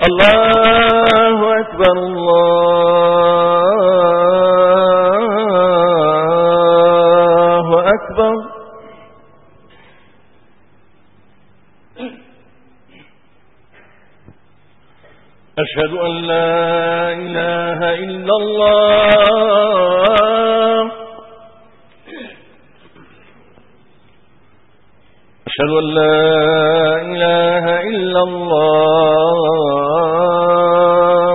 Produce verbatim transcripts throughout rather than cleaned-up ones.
الله أكبر الله أكبر. أشهد أن لا إله إلا الله. أشهد أن لا إله إلا الله.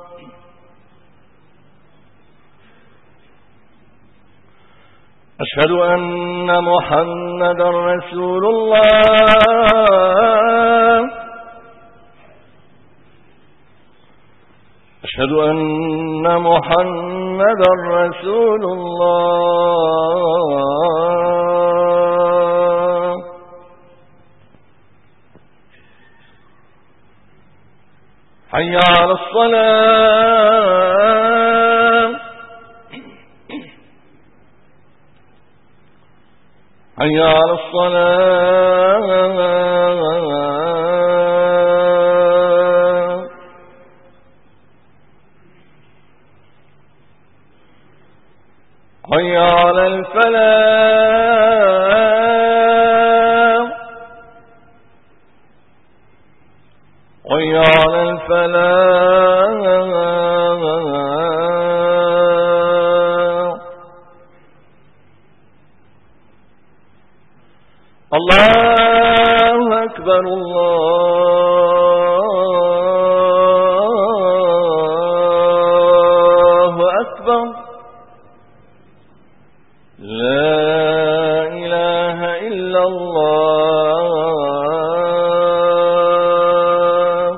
أشهد أن محمدا رسول الله. أشهد أن محمدا رسول الله. حي على الصلاة. حي على الصلاة. حي على الفلاح. حي على الفلاح. الله أكبر الله أكبر. لا إله إلا الله.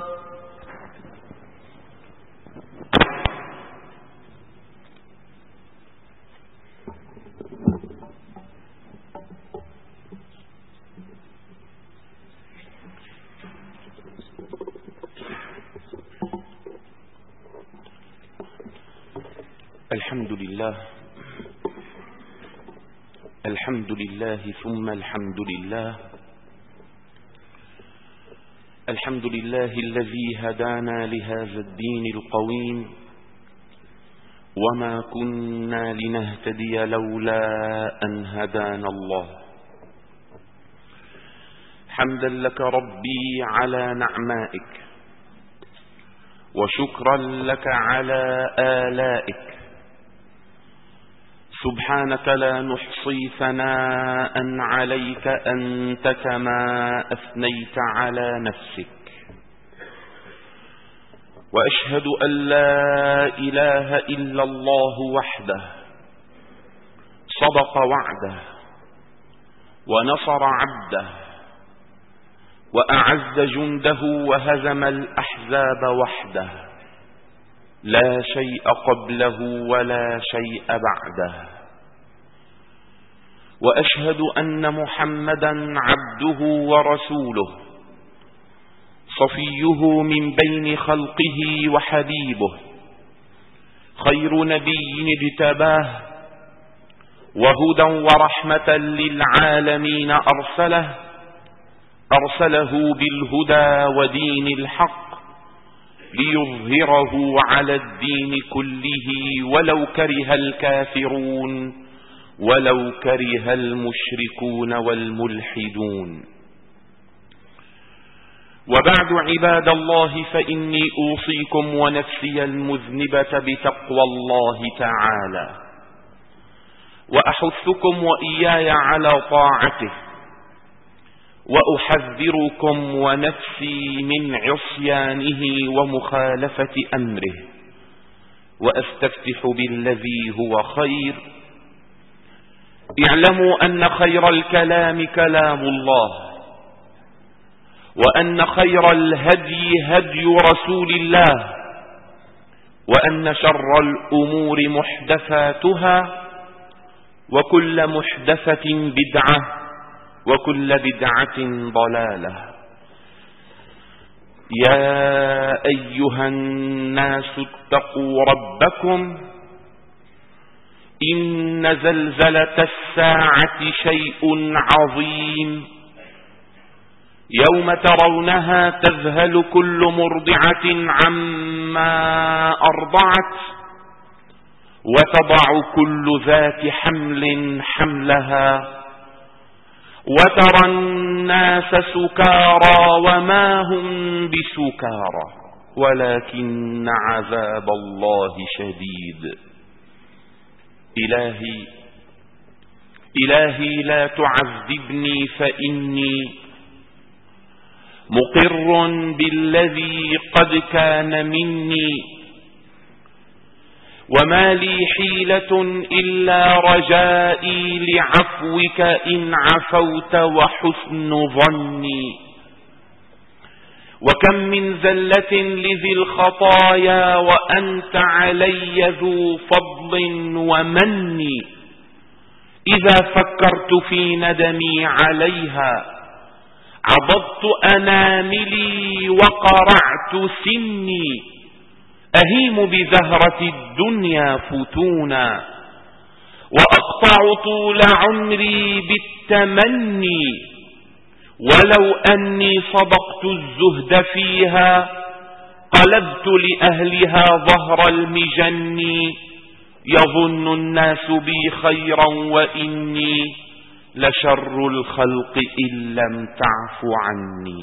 الحمد لله الحمد لله ثم الحمد لله. الحمد لله الذي هدانا لهذا الدين القويم، وما كنا لنهتدي لولا أن هدانا الله. حمدا لك ربي على نعمائك، وشكرا لك على آلائك. سبحانك لا نحصي ثناء عليك أنت كما أثنيت على نفسك. وأشهد أن لا إله إلا الله وحده صدق وعده، ونصر عبده، وأعز جنده، وهزم الأحزاب وحده، لا شيء قبله ولا شيء بعده. وأشهد أن محمدا عبده ورسوله، صفيه من بين خلقه وحبيبه، خير نبي اجتباه، وهدى ورحمة للعالمين أرسله أرسله بالهدى ودين الحق، ليظهره على الدين كله ولو كره الكافرون ولو كره المشركون والملحدون. وبعد عباد الله، فإني أوصيكم ونفسي المذنبة بتقوى الله تعالى، وأحثكم وإياي على طاعته، وأحذركم ونفسي من عصيانه ومخالفة أمره، وأستفتح بالذي هو خير. اعلموا أن خير الكلام كلام الله، وأن خير الهدي هدي رسول الله، وأن شر الأمور محدثاتها، وكل محدثة بدعة، وكل بدعة ضلالة. يا أيها الناس اتقوا ربكم، إن زلزلة الساعة شيء عظيم، يوم ترونها تذهل كل مرضعة عما أرضعت وتضع كل ذات حمل حملها وترى الناس سكارى وما هم بسكارى ولكن عذاب الله شديد. إلهي إلهي لا تعذبني فإني مقر بالذي قد كان مني وما لي حيلة إلا رجائي لعفوك إن عفوت وحسن ظني. وكم من زلة لذي الخطايا وأنت علي ذو فضل ومن، إذا فكرت في ندمي عليها عضضت أناملي وقرعت سني، أهيم بزهرة الدنيا فتونا وأقطع طول عمري بالتمني، ولو أني صدقت الزهد فيها قلبت لأهلها ظهر المجن، يظن الناس بي خيرا وإني لشر الخلق إن لم تعف عني.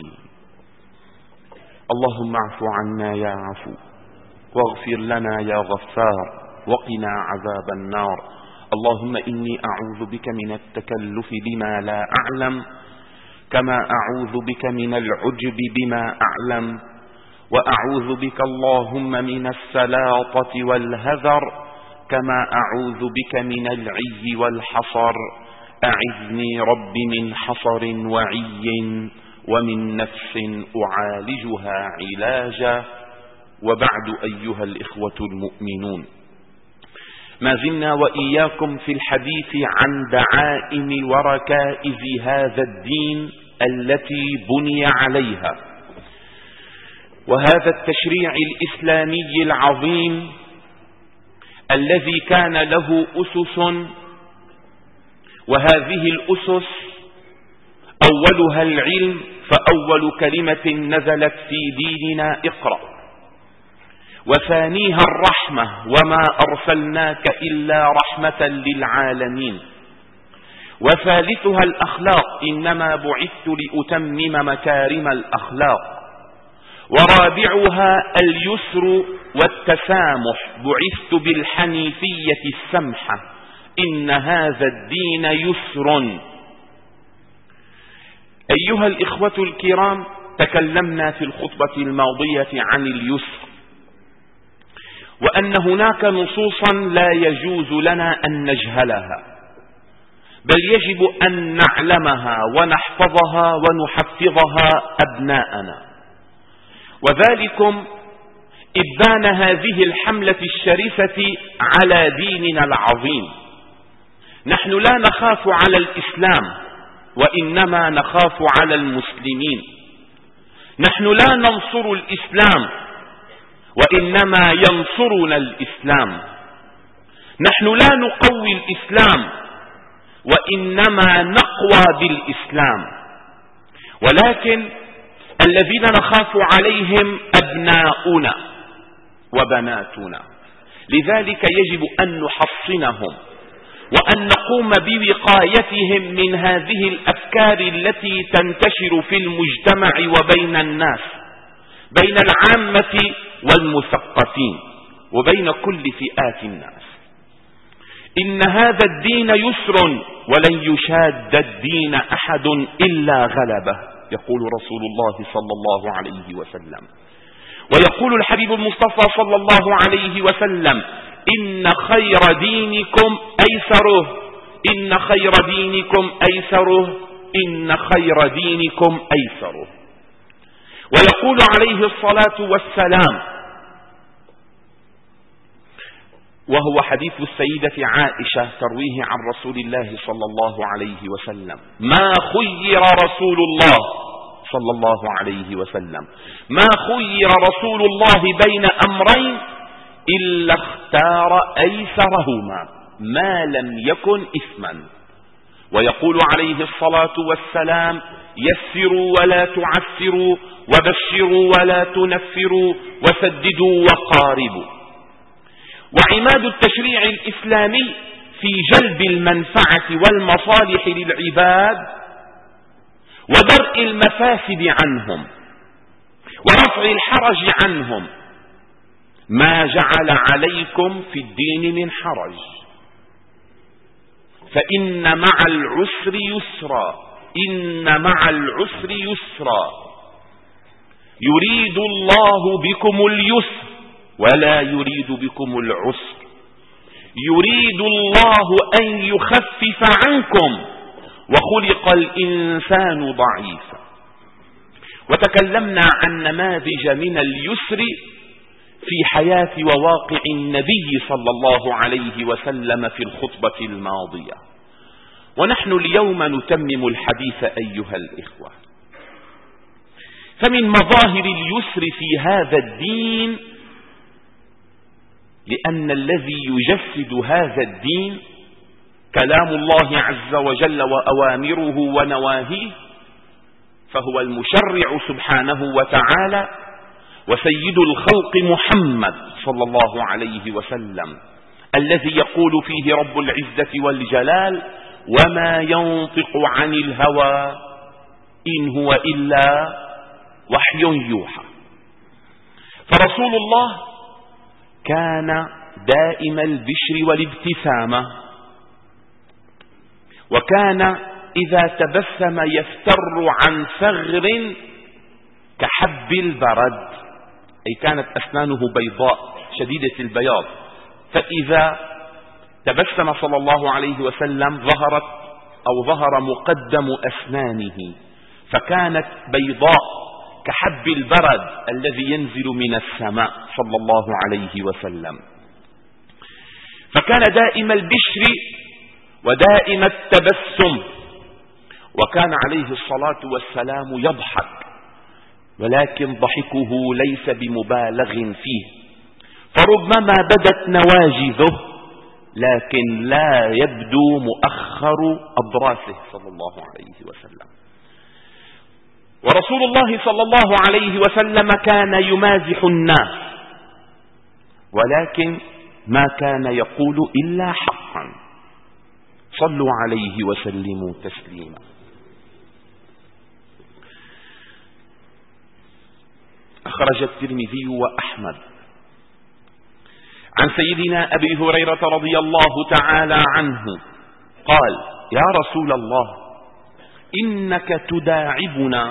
اللهم اعف عنا يا عفو واغفر لنا يا غفار وقنا عذاب النار. اللهم إني أعوذ بك من التكلف بما لا أعلم كما أعوذ بك من العجب بما أعلم، وأعوذ بك اللهم من السلاطة والهذر كما أعوذ بك من العي والحصر. أعذني رب من حصر وعي ومن نفس أعالجها علاجا. وبعد أيها الإخوة المؤمنون، ما زلنا وإياكم في الحديث عن دعائم وركائز هذا الدين التي بني عليها، وهذا التشريع الإسلامي العظيم الذي كان له أسس، وهذه الأسس أولها العلم، فأول كلمة نزلت في ديننا اقرأ، وثانيها الرحمة وما أرسلناك إلا رحمة للعالمين، وثالثها الأخلاق إنما بعثت لأتمم مكارم الأخلاق، ورابعها اليسر والتسامح بعثت بالحنيفية السمحة إن هذا الدين يسر. أيها الإخوة الكرام، تكلمنا في الخطبة الماضية عن اليسر، وأن هناك نصوصا لا يجوز لنا أن نجهلها، بل يجب أن نعلمها ونحفظها ونحفظها أبناءنا، وذلكم إبان هذه الحملة الشريفة على ديننا العظيم. نحن لا نخاف على الإسلام وإنما نخاف على المسلمين. نحن لا ننصر الإسلام وإنما ينصرنا الإسلام. نحن لا نقوي الإسلام وإنما نقوى بالإسلام، ولكن الذين نخاف عليهم أبناؤنا وبناتنا، لذلك يجب أن نحصنهم وأن نقوم بوقايتهم من هذه الأفكار التي تنتشر في المجتمع وبين الناس، بين العامة والمثقفين وبين كل فئات الناس. إن هذا الدين يسر ولن يشاد الدين أحد إلا غلبه، يقول رسول الله صلى الله عليه وسلم. ويقول الحبيب المصطفى صلى الله عليه وسلم: إن خير دينكم أيسره، إن خير دينكم أيسره، إن خير دينكم أيسره. ويقول عليه الصلاة والسلام، وهو حديث السيدة عائشة ترويه عن رسول الله صلى الله عليه وسلم: ما خير رسول الله صلى الله عليه وسلم ما خير رسول الله بين أمرين إلا اختار أيسرهما ما لم يكن إثما. ويقول عليه الصلاة والسلام: يسروا ولا تعسروا، وبشروا ولا تنفروا، وسددوا وقاربوا. وعماد التشريع الإسلامي في جلب المنفعة والمصالح للعباد ودرء المفاسد عنهم ورفع الحرج عنهم. ما جعل عليكم في الدين من حرج، فإن مع العسر يسرا، إن مع العسر يسرا، يريد الله بكم اليسر ولا يريد بكم العسر، يريد الله أن يخفف عنكم، وخلق الإنسان ضعيفا. وتكلمنا عن نماذج من اليسر في حياة وواقع النبي صلى الله عليه وسلم في الخطبة الماضية، ونحن اليوم نتمم الحديث أيها الإخوة. فمن مظاهر اليسر في هذا الدين، لأن الذي يجسد هذا الدين كلام الله عز وجل وأوامره ونواهيه، فهو المشرع سبحانه وتعالى وسيد الخلق محمد صلى الله عليه وسلم، الذي يقول فيه رب العزة والجلال: وما ينطق عن الهوى إن هو إلا وحي يوحى. فرسول الله كان دائم البشر والابتسامة، وكان إذا تبسم يفتر عن ثغر كحب البرد، أي كانت أسنانه بيضاء شديدة البياض، فإذا تبسم صلى الله عليه وسلم ظهرت أو ظهر مقدم أسنانه، فكانت بيضاء كحب البرد الذي ينزل من السماء صلى الله عليه وسلم. فكان دائم البشر ودائم التبسم، وكان عليه الصلاة والسلام يضحك، ولكن ضحكه ليس بمبالغ فيه، فربما بدت نواجذه لكن لا يبدو مؤخر أضراسه صلى الله عليه وسلم. ورسول الله صلى الله عليه وسلم كان يمازح الناس، ولكن ما كان يقول إلا حقا. صلوا عليه وسلموا تسليما. أخرج الترمذي وأحمد عن سيدنا أبي هريرة رضي الله تعالى عنه قال: يا رسول الله إنك تداعبنا.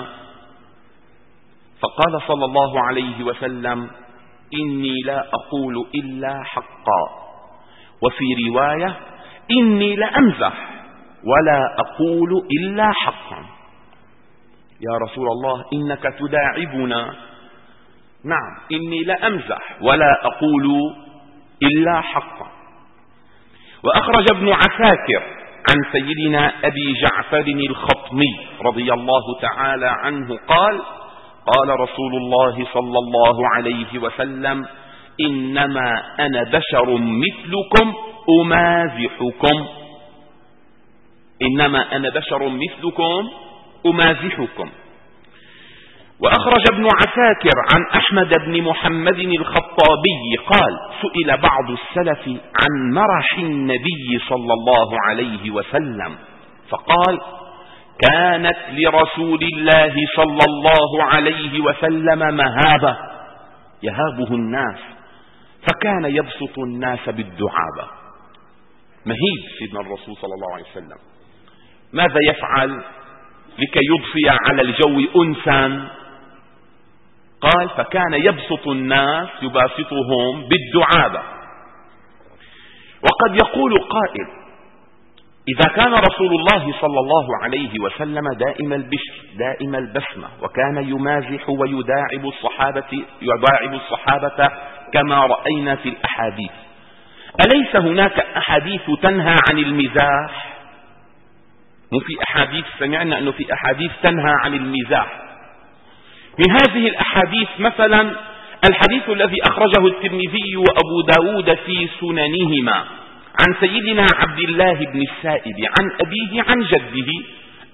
فقال صلى الله عليه وسلم: إني لا أقول إلا حقا. وفي رواية: إني لأمزح ولا أقول إلا حقا. يا رسول الله إنك تداعبنا، نعم إني لأمزح ولا أقول إلا حقا. وأخرج ابن عساكر عن سيدنا أبي جعفر الخطمي رضي الله تعالى عنه قال: قال رسول الله صلى الله عليه وسلم: إنما أنا بشر مثلكم أمازحكم، إنما أنا بشر مثلكم أمازحكم. وأخرج ابن عساكر عن أحمد بن محمد الخطابي قال: سئل بعض السلف عن مرح النبي صلى الله عليه وسلم، فقال: كانت لرسول الله صلى الله عليه وسلم مهابة يهابه الناس، فكان يبسط الناس بالدعابة. مهيب سيدنا الرسول صلى الله عليه وسلم، ماذا يفعل لكي يضفي على الجو أنسا؟ قال: فكان يبسط الناس يباسطهم بالدعابة. وقد يقول قائل: إذا كان رسول الله صلى الله عليه وسلم دائم البشر دائم البسمة، وكان يمازح ويداعب الصحابة يداعب الصحابة كما رأينا في الأحاديث، أليس هناك أحاديث تنهى عن المزاح؟ مو في أحاديث سمعنا أنه في أحاديث تنهى عن المزاح. من هذه الأحاديث مثلا الحديث الذي أخرجه الترمذي وأبو داود في سننهما عن سيدنا عبد الله بن السائب عن أبيه عن جده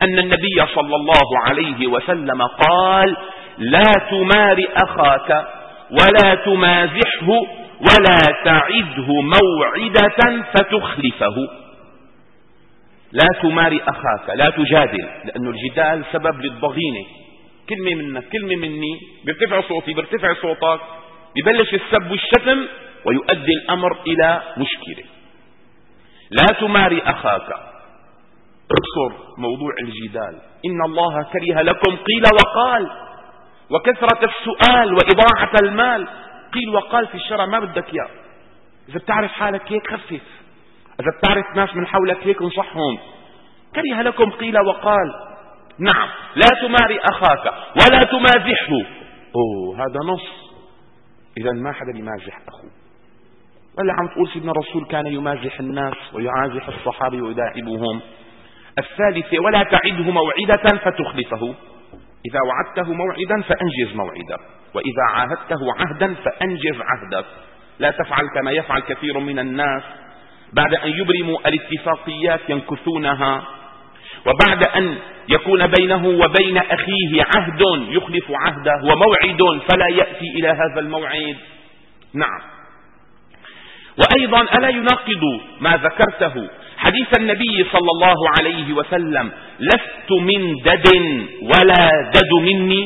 أن النبي صلى الله عليه وسلم قال: لا تمار أخاك ولا تمازحه ولا تعده موعدة فتخلفه. لا تمار أخاك، لا تجادل، لأن الجدال سبب للضغينة. كلمة منك كلمة مني بيرتفع صوتي بيرتفع صوتك، ببلش السب والشتم ويؤدي الأمر إلى مشكلة. لا تمار أخاك، اقصر موضوع الجدال. إن الله كره لكم قيل وقال وكثرة السؤال وإضاعة المال. قيل وقال في الشرع ما بدك إياه. إذا بتعرف حالك هيك خفف، إذا بتعرف ناس من حولك هيك انصحهم. كره لكم قيل وقال. نعم، لا تماري أخاك ولا تمازحه. أوه، هذا نص. إذا ما حدا يمازح أخوه. ولا عم تقول سيدنا الرسول كان يمازح الناس ويعازح الصحابة ويداعبهم. الثالثة: ولا تعده موعدة فتخلفه. إذا وعدته موعدا فأنجز موعدك، وإذا عاهدته عهدا فأنجز عهدك. لا تفعل كما يفعل كثير من الناس، بعد أن يبرموا الاتفاقيات ينكثونها، وبعد أن يكون بينه وبين أخيه عهد يخلف عهده وموعد فلا يأتي إلى هذا الموعد. نعم. وأيضا ألا يناقض ما ذكرته حديث النبي صلى الله عليه وسلم: لست من دد ولا دد مني.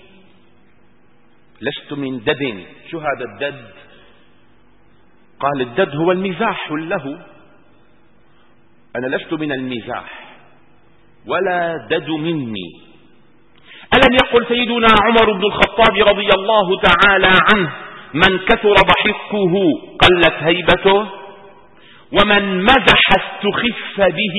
لست من دد. شو هذا الدد؟ قال: الدد هو المزاح له. أنا لست من المزاح ولا دد مني. ألم يقل سيدنا عمر بن الخطاب رضي الله تعالى عنه: من كثر ضحكه قلت هيبته، ومن مزح استخف به.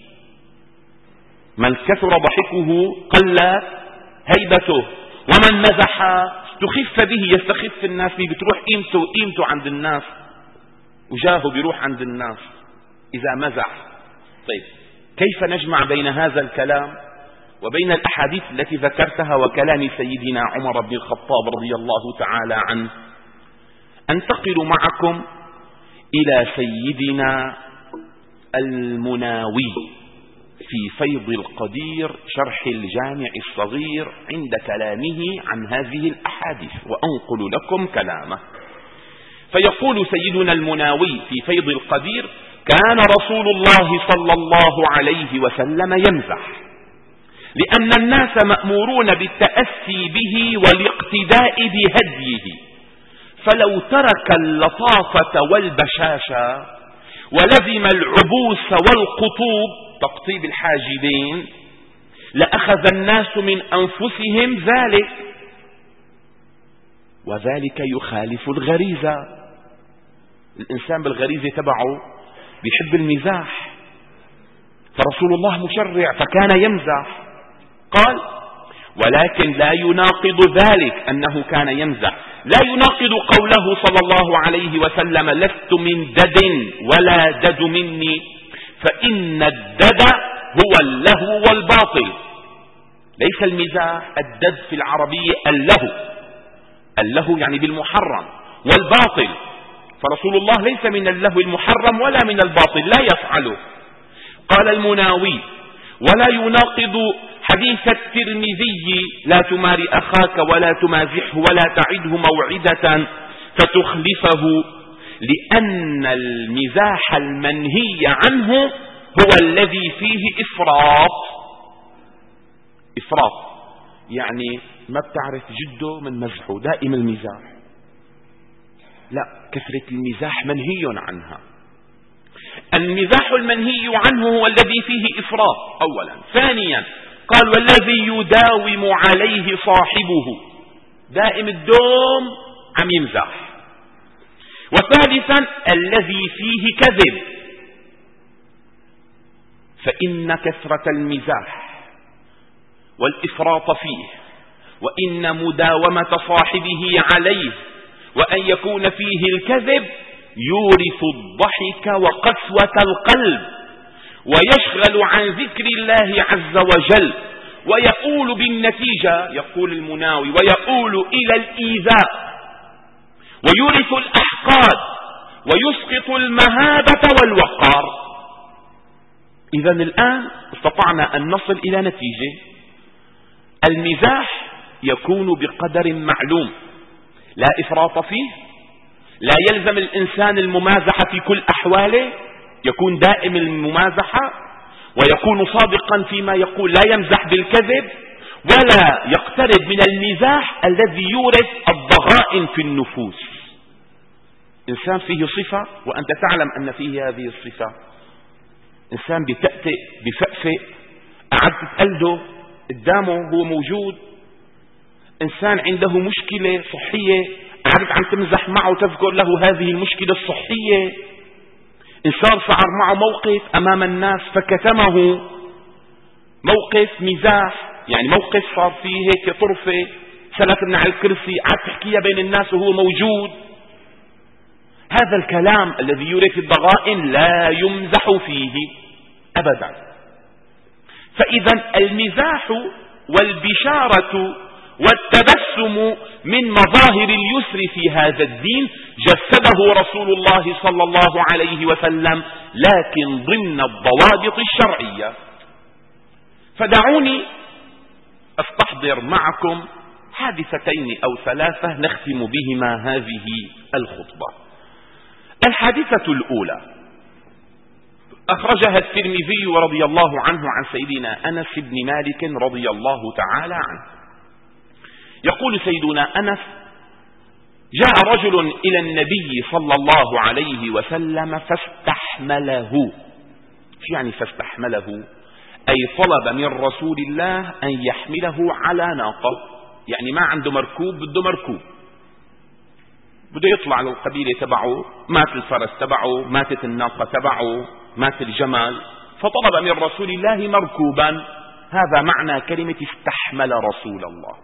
من كثر ضحكه قلت هيبته، ومن مزح استخف به. يستخف الناس به، بتروح قيمته قيمته عند الناس وجاهه بيروح عند الناس إذا مزح. طيب، كيف نجمع بين هذا الكلام وبين الأحاديث التي ذكرتها وكلام سيدنا عمر بن الخطاب رضي الله تعالى عنه؟ أنتقل معكم إلى سيدنا المناوي في فيض القدير شرح الجامع الصغير عند كلامه عن هذه الأحاديث، وأنقل لكم كلامه. فيقول سيدنا المناوي في فيض القدير: كان رسول الله صلى الله عليه وسلم يمزح، لأن الناس مأمورون بالتأسي به والاقتداء بهديه، فلو ترك اللطافة والبشاشة ولزم العبوس والقطوب تقطيب الحاجبين لأخذ الناس من أنفسهم ذلك، وذلك يخالف الغريزة. الإنسان بالغريزة تبعه بيحب المزاح، فرسول الله مشرع فكان يمزح. قال: ولكن لا يناقض ذلك أنه كان يمزح، لا يناقض قوله صلى الله عليه وسلم: لست من دد ولا دد مني، فإن الدد هو اللهو والباطل. ليس المزاح. الدد في العربية اللهو. اللهو يعني بالمحرم، والباطل، فرسول الله ليس من اللهو المحرم ولا من الباطل، لا يفعله. قال المناوي: ولا يناقض حديث الترمذي: لا تماري أخاك ولا تمازحه ولا تعده موعدة فتخلفه، لأن المزاح المنهي عنه هو الذي فيه إفراط. إفراط يعني ما بتعرف جده من مزحه، دائم المزاح. لا، كثرة المزاح منهي عنها. المزاح المنهي عنه هو الذي فيه إفراط أولا. ثانيا قال: والذي يداوم عليه صاحبه، دائم الدوم عم يمزح. وثالثا الذي فيه كذب، فإن كثرة المزاح والإفراط فيه، وإن مداومة صاحبه عليه، وأن يكون فيه الكذب يورث الضحك وقسوة القلب، ويشغل عن ذكر الله عز وجل، ويؤول بالنتيجة، يقول المناوي، ويؤول إلى الإيذاء، ويورث الأحقاد، ويسقط المهابة والوقار. إذا الآن استطعنا أن نصل إلى نتيجة. المزاح يكون بقدر معلوم لا إفراط فيه، لا يلزم الإنسان الممازحة في كل أحواله، يكون دائم الممازحة، ويكون صادقا فيما يقول، لا يمزح بالكذب، ولا يقترب من المزاح الذي يورث الضغائن في النفوس. إنسان فيه صفة وأنت تعلم أن فيه هذه الصفة، إنسان بتأتئ بفأفئ، قعدت تقلده قدامه هو موجود. إنسان عنده مشكلة صحية، قعدت عم تمزح معه وتذكر له هذه المشكلة الصحية. إنسان صار معه موقف أمام الناس فكتمه، موقف مزاح، يعني موقف صار فيه هيك طرفة، سلت من على الكرسي، قعدت تحكيها بين الناس وهو موجود. هذا الكلام الذي يورث الضغائن لا يمزح فيه أبدا. فإذا المزاح والبشارة والتبسم من مظاهر اليسر في هذا الدين جسده رسول الله صلى الله عليه وسلم، لكن ضمن الضوابط الشرعية. فدعوني أستحضر معكم حادثتين أو ثلاثة نختم بهما هذه الخطبة. الحادثة الأولى أخرجها الترمذي رضي الله عنه عن سيدنا أنس بن مالك رضي الله تعالى عنه. يقول سيدنا أنس: جاء رجل إلى النبي صلى الله عليه وسلم فاستحمله. شو يعني فاستحمله؟ أي طلب من رسول الله أن يحمله على ناقة، يعني ما عنده مركوب، بده مركوب، بده يطلع للقبيلة تبعه، مات الفرس تبعه، ماتت الناقة تبعه، مات الجمل، فطلب من رسول الله مركوبا. هذا معنى كلمة استحمل رسول الله.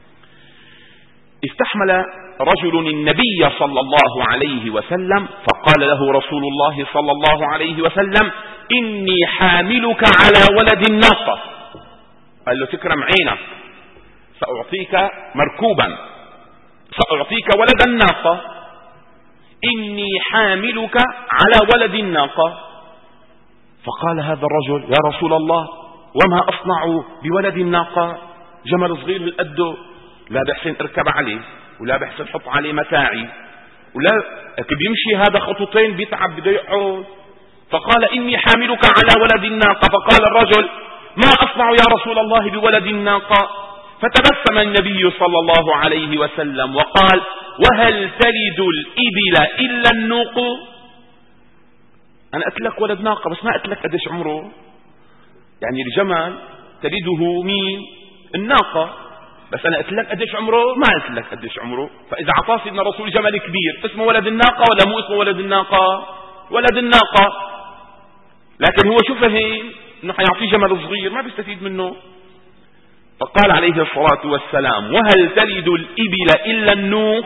استحمل رجل النبي صلى الله عليه وسلم فقال له رسول الله صلى الله عليه وسلم: إني حاملك على ولد الناقة. قال له: تكرم عينك، سأعطيك مركوبا، سأعطيك ولد الناقة. إني حاملك على ولد الناقة. فقال هذا الرجل: يا رسول الله، وما أصنع بولد الناقة؟ جمل صغير بالقده، لا بحسن اركب عليه، ولا بحسن حط عليه متاعي، ولا بيمشي هذا خطوتين بيتعب بده يقعد. فقال: إني حاملك على ولد الناقة. فقال الرجل: ما أصنع يا رسول الله بولد الناقة؟ فتبسم النبي صلى الله عليه وسلم وقال: وهل تلد الإبل إلا النوق؟ أنا قلت لك ولد ناقة، بس ما قلت لك قديش عمره. يعني الجمل تلده مين؟ الناقة، بس أنا قلت لك قديش عمره؟ ما قلت لك قديش عمره. فإذا عطاه سيدنا الرسول جمل كبير، اسمه ولد الناقة ولا مو اسمه ولد الناقة؟ ولد الناقة. لكن هو شو فهم؟ إنه حيعطيه جمل صغير ما بيستفيد منه. فقال عليه الصلاة والسلام: وهل تلد الإبل إلا النوق؟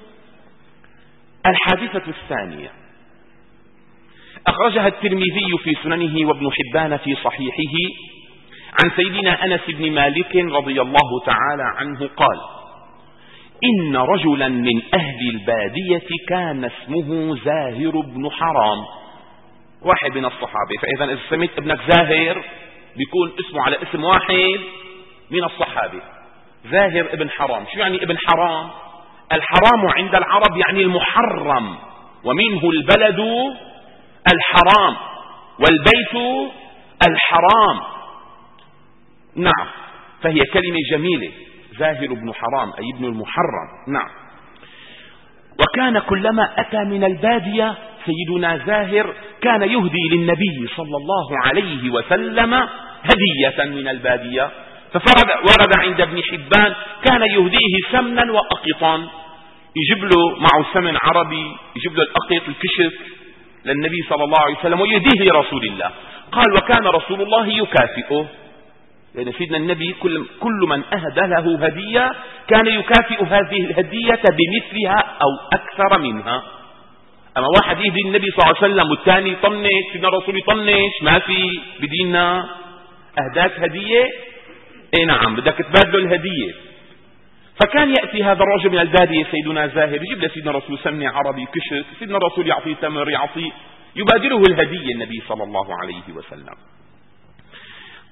الحادثة الثانية أخرجها الترمذي في سننه وابن حبان في صحيحه عن سيدنا أنس بن مالك رضي الله تعالى عنه قال: إن رجلا من أهل البادية كان اسمه زاهر بن حرام، واحد من الصحابة. فإذا إذا سميت ابنك زاهر بيكون اسمه على اسم واحد من الصحابة، زاهر ابن حرام. شو يعني ابن حرام؟ الحرام عند العرب يعني المحرم، ومنه البلد الحرام والبيت الحرام. نعم، فهي كلمة جميلة، زاهر بن حرام أي ابن المحرم. نعم. وكان كلما أتى من البادية سيدنا زاهر كان يهدي للنبي صلى الله عليه وسلم هدية من البادية. فورد عند ابن حبان: كان يهديه سمنا وأقطا، يجيب له معه سمن عربي، يجيب له الأقط الكشك للنبي صلى الله عليه وسلم ويهديه لرسول الله. قال: وكان رسول الله يكافئه، لأن يعني سيدنا النبي كل, كل من أهدى له هدية كان يكافئ هذه الهدية بمثلها أو أكثر منها. أما واحد يهدي النبي صلى الله عليه وسلم والثاني يطنش، سيدنا الرسول يطنش، ما في بدينا أهداك هدية، اي نعم بدك تبادله الهدية. فكان يأتي هذا الرجل من البادية سيدنا زاهر يجيب لسيدنا الرسول سمنة عربي كشك، سيدنا الرسول يعطيه تمر، يعطيه يبادله الهدية النبي صلى الله عليه وسلم.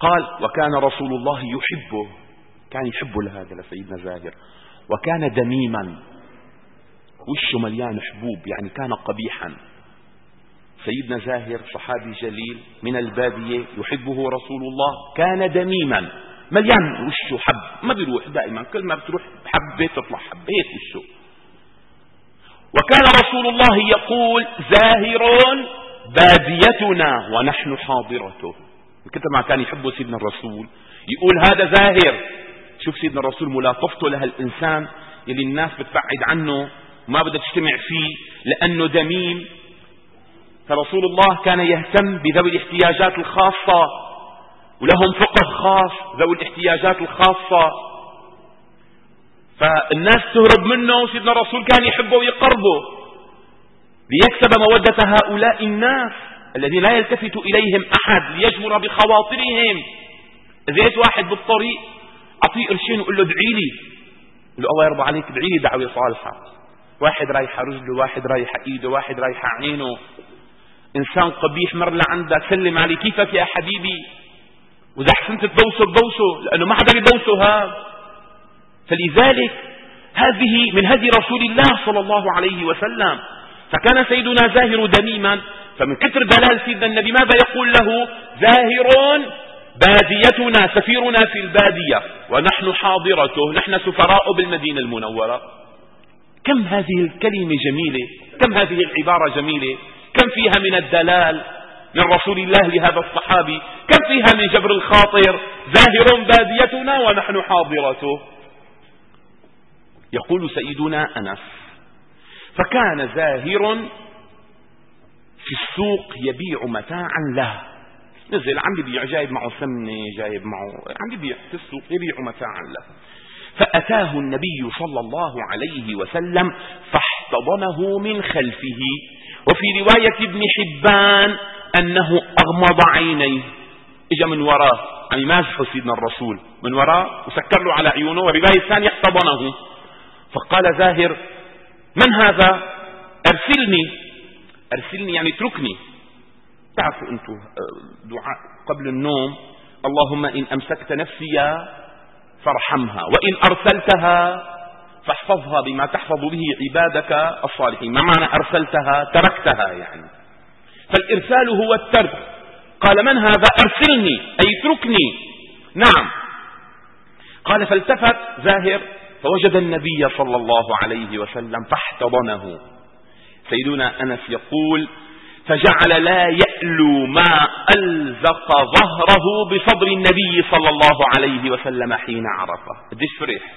قال وكان رسول الله يحبه، كان يحبه لهذا لسيدنا زاهر، وكان دميما، وشه مليان حبوب، يعني كان قبيحا. سيدنا زاهر صحابي جليل من البادية يحبه رسول الله، كان دميما مليان وشه حب، ما بيروح دائما، كل ما بتروح حبة تطلع حبة، هيك وشه. وكان رسول الله يقول زاهر باديتنا ونحن حاضرته. كثر ما كان يحبه سيدنا الرسول يقول هذا زاهر. شوف سيدنا الرسول ملاطفته لهالإنسان اللي الناس بتبعد عنه وما بدها تجتمع فيه لأنه دميم. فرسول الله كان يهتم بذوي الاحتياجات الخاصة، ولهم فقه خاص ذوي الاحتياجات الخاصة، فالناس تهرب منه، سيدنا الرسول كان يحبه ويقربه ليكسب مودة هؤلاء الناس الذين لا يلتفت إليهم أحد، ليجمر بخواطرهم. إذا جاءت واحد بالطريق أعطيه قرشين وقل له ادعي لي، قل له الله يرضى عليك ادعي لي دعوة صالحة. واحد رايحة رجله، واحد رايحة إيده، واحد رايحة عينه، إنسان قبيح مر لعندك سلم عليه كيفك يا حبيبي، وإذا حسنت تبوسه تبوسه لأنه ما حدا بيبوسه هذا. فلذلك هذه من هدي رسول الله صلى الله عليه وسلم. فكان سيدنا زاهر دميما، فمن كثر دلال سيدنا النبي ماذا يقول له؟ زاهر باديتنا، سفيرنا في البادية ونحن حاضرته، نحن سفراء بالمدينة المنورة. كم هذه الكلمة جميلة، كم هذه العبارة جميلة، كم فيها من الدلال من رسول الله لهذا الصحابي، كم فيها من جبر الخاطر. زاهر باديتنا ونحن حاضرته. يقول سيدنا أنس فكان زاهر في السوق يبيع متاعا له، نزل عم يبيع، جايب معه سمنة، جايب معه، عم يبيع في السوق يبيع متاعا له. فأتاه النبي صلى الله عليه وسلم فاحتضنه من خلفه. وفي رواية ابن حبان أنه أغمض عينيه، إجا من وراه، يعني مازحه سيدنا الرسول من وراه وسكر له على عيونه. والرواية الثانية احتضنه. فقال زاهر من هذا؟ أرسلني، أرسلني يعني اتركني. تعرفوا أنتم دعاء قبل النوم، اللهم إن أمسكت نفسي فارحمها، وإن أرسلتها فاحفظها بما تحفظ به عبادك الصالحين. ما معنى أرسلتها؟ تركتها يعني. فالإرسال هو الترك. قال من هذا؟ أرسلني أي اتركني. نعم. قال فالتفت زاهر فوجد النبي صلى الله عليه وسلم فاحتضنه. سيدنا أنس يقول فجعل لا يألو ما ألزق ظهره بصدر النبي صلى الله عليه وسلم حين عرفه. قديش فرح.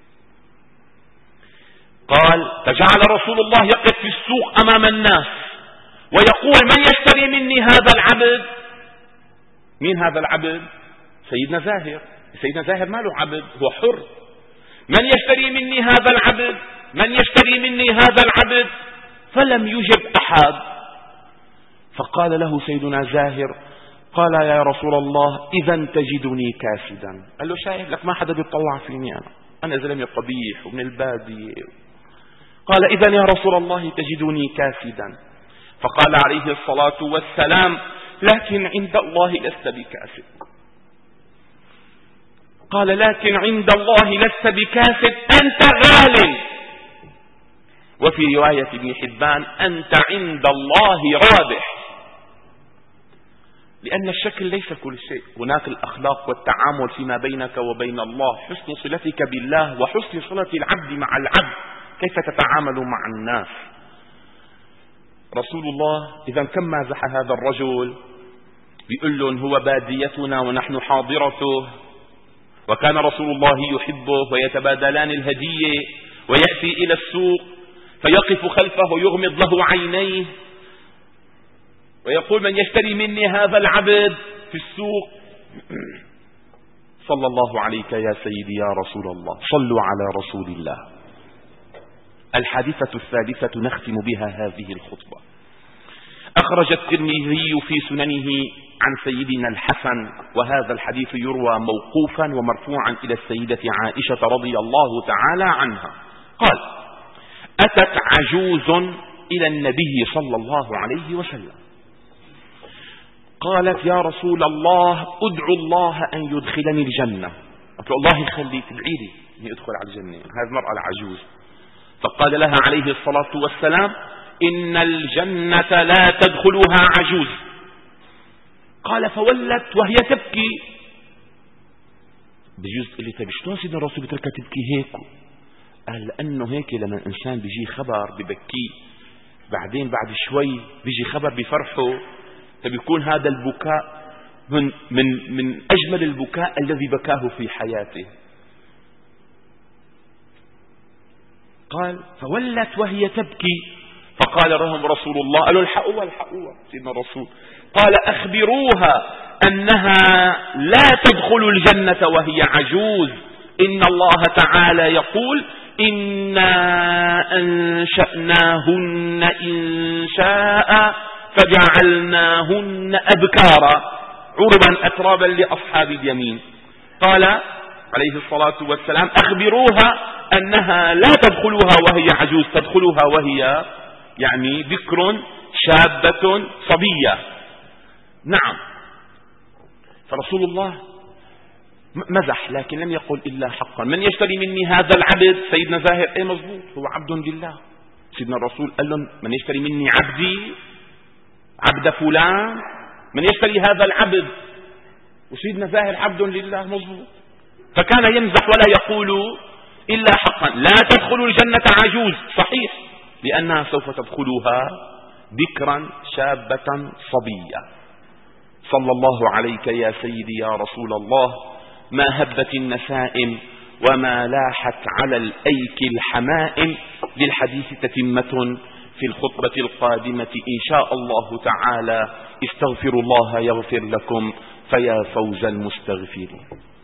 قال فجعل رسول الله يقف في السوق أمام الناس ويقول من يشتري مني هذا العبد؟ مين هذا العبد؟ سيدنا زاهر. سيدنا زاهر ما له عبد، هو حر. من يشتري مني هذا العبد؟ من يشتري مني هذا العبد؟ فلم يجب أحد. فقال له سيدنا زاهر قال يا رسول الله إذا تجدني كاسدا. قال له شايف لك ما حدا بيطلع فيني، أنا أنا زلمة قبيح ومن البادية. قال إذا يا رسول الله تجدني كاسدا. فقال عليه الصلاة والسلام لكن عند الله لست بكاسد. قال لكن عند الله لست بكاسد، أنت غال. وفي رواية ابن حبان أنت عند الله رابح. لأن الشكل ليس كل شيء، هناك الأخلاق والتعامل فيما بينك وبين الله، حسن صلتك بالله وحسن صلة العبد مع العبد، كيف تتعامل مع الناس. رسول الله إذا كم مازح هذا الرجل بيقول لهم هو باديتنا ونحن حاضرته. وكان رسول الله يحبه ويتبادلان الهدية، ويأتي إلى السوق فيقف خلفه يغمض له عينيه ويقول من يشتري مني هذا العبد في السوق. صلى الله عليك يا سيدي يا رسول الله. صلوا على رسول الله. الحادثة الثالثة نختم بها هذه الخطبة. أخرج الترمذي في سننه عن سيدنا الحسن، وهذا الحديث يروى موقوفا ومرفوعا إلى السيدة عائشة رضي الله تعالى عنها. قال أتت عجوز إلى النبي صلى الله عليه وسلم قالت يا رسول الله ادعو الله أن يدخلني الجنة. قلت له الله يخليك ادعي لي أن يدخل على الجنة، هذه المرأة العجوز. فقال لها عليه الصلاة والسلام إن الجنة لا تدخلها عجوز. قال فولت وهي تبكي. بجوز اللي طيب شلون سيدنا الرسول بتركها تبكي هيك؟ قال لأنه هيك لما الإنسان بيجي خبر ببكيه، بعدين بعد شوي بيجي خبر بفرحه، فبيكون هذا البكاء من, من, من أجمل البكاء الذي بكاه في حياته. قال فولت وهي تبكي. فقال لهم رسول الله، قالوا الحقوها الحقوها سيدنا الرسول. قال أخبروها أنها لا تدخل الجنة وهي عجوز. إن الله تعالى يقول إنا أنشأناهن إنشاء فجعلناهن أبكارا عربا أترابا لأصحاب اليمين. قال عليه الصلاة والسلام أخبروها أنها لا تدخلها وهي عجوز، تدخلها وهي يعني بكر شابة صبية. نعم. فرسول الله مزح لكن لم يقل إلا حقا. من يشتري مني هذا العبد؟ سيدنا زاهر ايه مظبوط، هو عبد لله. سيدنا الرسول قال لهم من يشتري مني عبدي عبد فلان، من يشتري هذا العبد؟ وسيدنا زاهر عبد لله مظبوط. فكان يمزح ولا يقول إلا حقا. لا تدخل الجنة عجوز صحيح، لأنها سوف تدخلها بكرا شابة صبية. صلى الله عليك يا سيدي يا رسول الله. ما هبت النسائم وما لاحت على الأيك الحمائم. للحديث تتمة في الخطبة القادمة إن شاء الله تعالى. استغفروا الله يغفر لكم فيا فوز المستغفرين.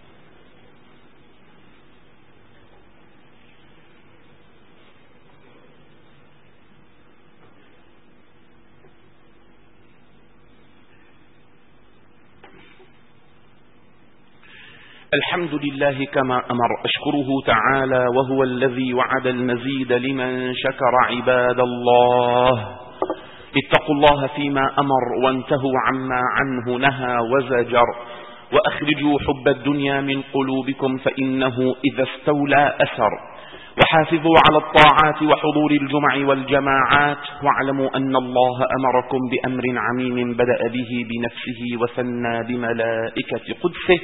الحمد لله كما أمر، أشكره تعالى وهو الذي وعد المزيد لمن شكر. عباد الله اتقوا الله فيما أمر وانتهوا عما عنه نهى وزجر، وأخرجوا حب الدنيا من قلوبكم فإنه إذا استولى أثر، وحافظوا على الطاعات وحضور الجمع والجماعات، واعلموا أن الله أمركم بأمر عميم بدأ به بنفسه وثنى بملائكة قدسه.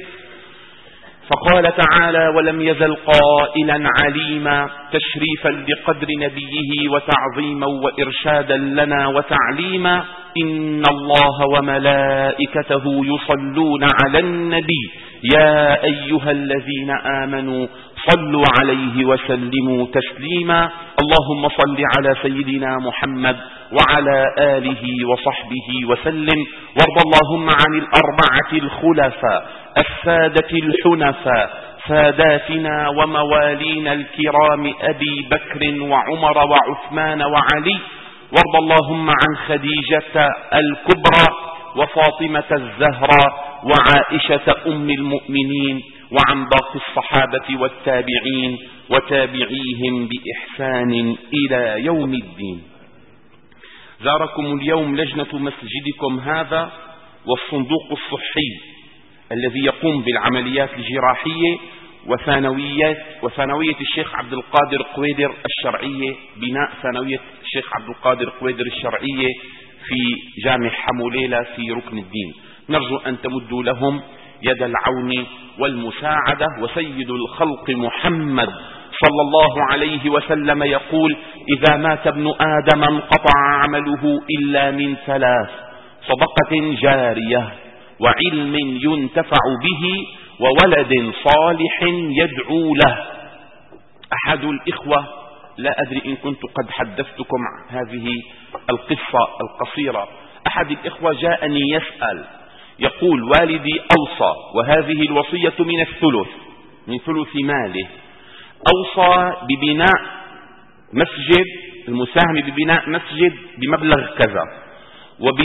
فقال تعالى ولم يزل قائلا عليما تشريفا لقدر نبيه وتعظيما وإرشادا لنا وتعليما. إن الله وملائكته يصلون على النبي يا أيها الذين آمنوا صلوا عليه وسلموا تسليما. اللهم صل على سيدنا محمد وعلى آله وصحبه وسلم. وارض اللهم عن الأربعة الخلفاء السادة الحنفاء ساداتنا وموالينا الكرام أبي بكر وعمر وعثمان وعلي. وارض اللهم عن خديجة الكبرى وفاطمة الزهراء وعائشة أم المؤمنين وعن باقي الصحابة والتابعين وتابعيهم بإحسان إلى يوم الدين. زاركم اليوم لجنة مسجدكم هذا والصندوق الصحي الذي يقوم بالعمليات الجراحية وثانويات وثانوية الشيخ عبد القادر قويدر الشرعية، بناء ثانوية الشيخ عبد القادر قويدر الشرعية في جامع حموليلة في ركن الدين. نرجو أن تمدوا لهم يد العون والمساعدة. وسيد الخلق محمد صلى الله عليه وسلم يقول إذا مات ابن آدم انقطع عمله إلا من ثلاث: صدقة جارية وعلم ينتفع به وولد صالح يدعو له. أحد الإخوة، لا أدري إن كنت قد حدثتكم هذه القصة القصيرة، أحد الإخوة جاءني يسأل يقول والدي أوصى، وهذه الوصية من الثلث من ثلث ماله، أوصى ببناء مسجد، المساهم ببناء مسجد بمبلغ كذا، وب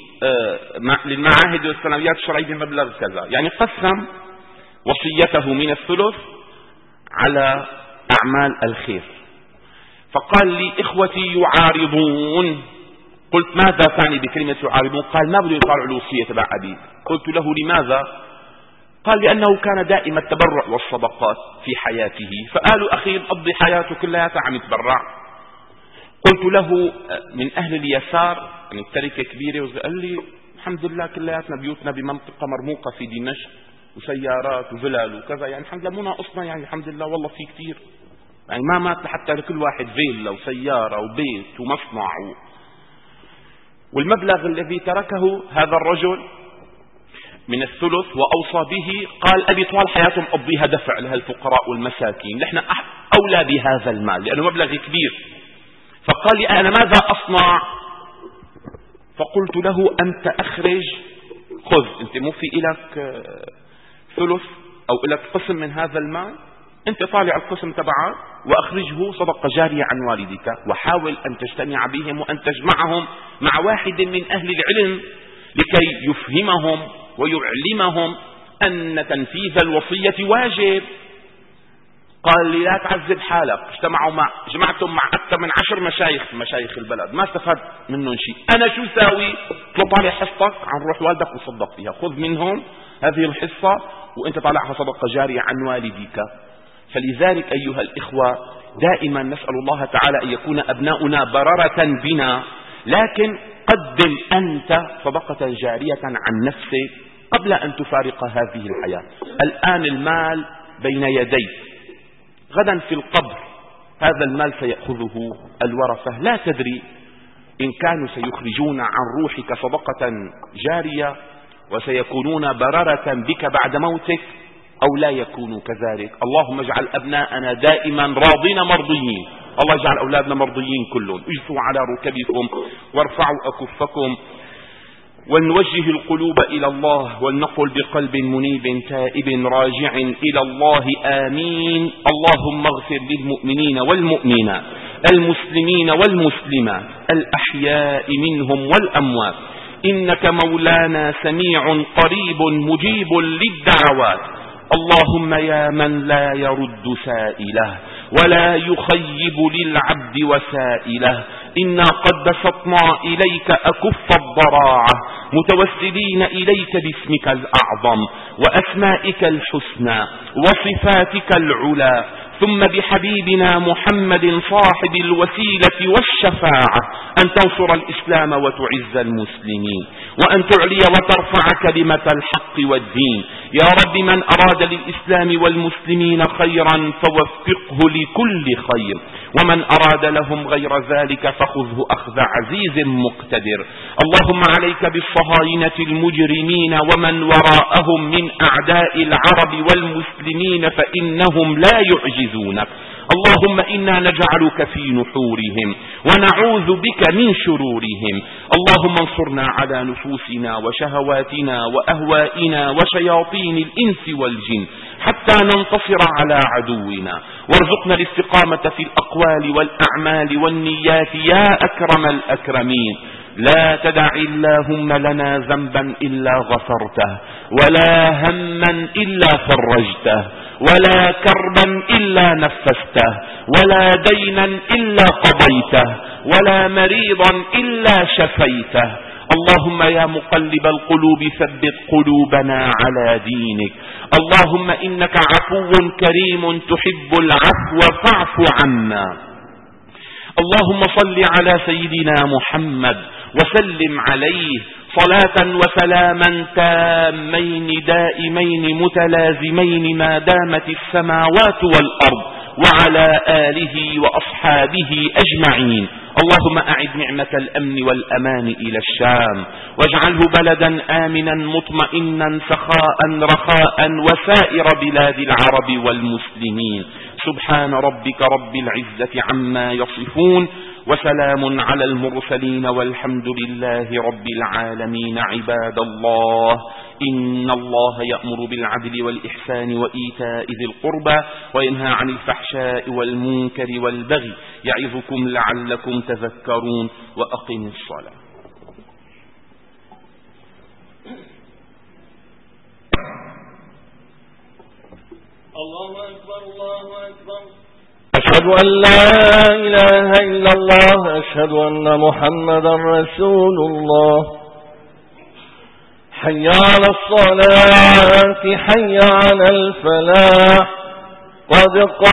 للمعاهد والثانويات الشرعية بمبلغ كذا، يعني قسم وصيته من الثلث على أعمال الخير. فقال لي إخوتي يعارضون قلت ماذا تعني بكلمة يعارضون؟ قال ما بده يطالع الوصية تبع أبي. قلت له لماذا؟ قال لأنه كان دائما التبرع والصدقات في حياته، فقالوا أخي قضي حياته كلها عم يتبرع. قلت له من أهل اليسار يعني التركة كبيرة، قال لي الحمد لله كلياتنا بيوتنا بمنطقة مرموقة في دمشق وسيارات وفلل وكذا، يعني الحمد لله مو ناقصنا، يعني الحمد لله والله في كثير، يعني ما مات لحتى لكل واحد فيلا وسيارة وبيت ومصنع و... والمبلغ الذي تركه هذا الرجل من الثلث وأوصى به، قال أبي طوال حياتهم أقضيها دفع لها الفقراء والمساكين، نحن أولى بهذا المال لأنه مبلغ كبير. فقال لي أنا ماذا أصنع؟ فقلت له أنت أخرج، خذ أنت مو في إلك ثلث أو إلك قسم من هذا المال، أنت طالع القسم تبعك وأخرجه صدقة جارية عن والدك، وحاول أن تجتمع بهم وأن تجمعهم مع واحد من أهل العلم لكي يفهمهم ويعلمهم أن تنفيذ الوصية واجب. قال لي لا تعذب حالك، اجتمعوا مع جمعتهم مع أكثر من عشر مشايخ مشايخ البلد ما استفدت منهم شيء، أنا شو ساوي؟ طالع حصتك عن روح والدك وصدق فيها، خذ منهم هذه الحصة وأنت طالعها صدقة جارية عن والديك. فلذلك أيها الإخوة دائما نسأل الله تعالى أن يكون أبناؤنا بررة بنا، لكن قدم أنت صدقة جارية عن نفسك قبل أن تفارق هذه الحياة. الآن المال بين يديك، غدا في القبر هذا المال سيأخذه الورثة، لا تدري إن كانوا سيخرجون عن روحك صدقة جارية وسيكونون بررة بك بعد موتك أو لا يكونوا كذلك. اللهم اجعل أبناءنا دائما راضين مرضيين، الله يجعل أولادنا مرضيين كلهم. اجثوا على ركبكم وارفعوا أكفكم ونوجه القلوب إلى الله ولنقل بقلب منيب تائب راجع إلى الله آمين. اللهم اغفر للمؤمنين والمؤمنات المسلمين والمسلمات الأحياء منهم والأموات، إنك مولانا سميع قريب مجيب للدعوات. اللهم يا من لا يرد سائله ولا يخيب للعبد وسائله، إنا قد بسطنا إليك أكف الضراعة متوسلين إليك باسمك الأعظم وأسمائك الحسنى وصفاتك العلى، ثم بحبيبنا محمد صاحب الوسيلة والشفاعة أن تنصر الإسلام وتعز المسلمين وأن تعلي وترفع كلمة الحق والدين. يا رب من أراد للإسلام والمسلمين خيرا فوفقه لكل خير، ومن أراد لهم غير ذلك فخذه أخذ عزيز مقتدر. اللهم عليك بالصهاينة المجرمين ومن وراءهم من أعداء العرب والمسلمين فإنهم لا يعجزونك. اللهم إنا نجعلك في نحورهم ونعوذ بك من شرورهم. اللهم انصرنا على نفوسنا وشهواتنا وأهوائنا وشياطين الإنس والجن حتى ننتصر على عدونا، وارزقنا الاستقامة في الأقوال والأعمال والنيات يا أكرم الأكرمين. لا تدع اللهم لنا ذنبا إلا غفرته، ولا هما إلا فرجته، ولا كربا إلا نفسته، ولا دينا إلا قضيته، ولا مريضا إلا شفيته. اللهم يا مقلب القلوب ثبت قلوبنا على دينك. اللهم إنك عفو كريم تحب العفو فاعف عنا. اللهم صل على سيدنا محمد وسلم عليه صلاة وسلاما تامين دائمين متلازمين ما دامت السماوات والأرض، وعلى آله وأصحابه أجمعين. اللهم أعد نعمة الأمن والأمان إلى الشام، واجعله بلدا آمنا مطمئنا سخاء رخاء وسائر بلاد العرب والمسلمين. سبحان ربك رب العزة عما يصفون، وسلام على المرسلين والحمد لله رب العالمين. عباد الله، إن الله يأمر بالعدل والإحسان وإيتاء ذي القربى وينهى عن الفحشاء والمنكر والبغي يعظكم لعلكم تذكرون. وأقم الصلاة. الله أكبر الله أكبر. أشهد أن لا إله إلا الله أشهد أن محمدا رسول الله حي على الصلاة حي على الفلاح قد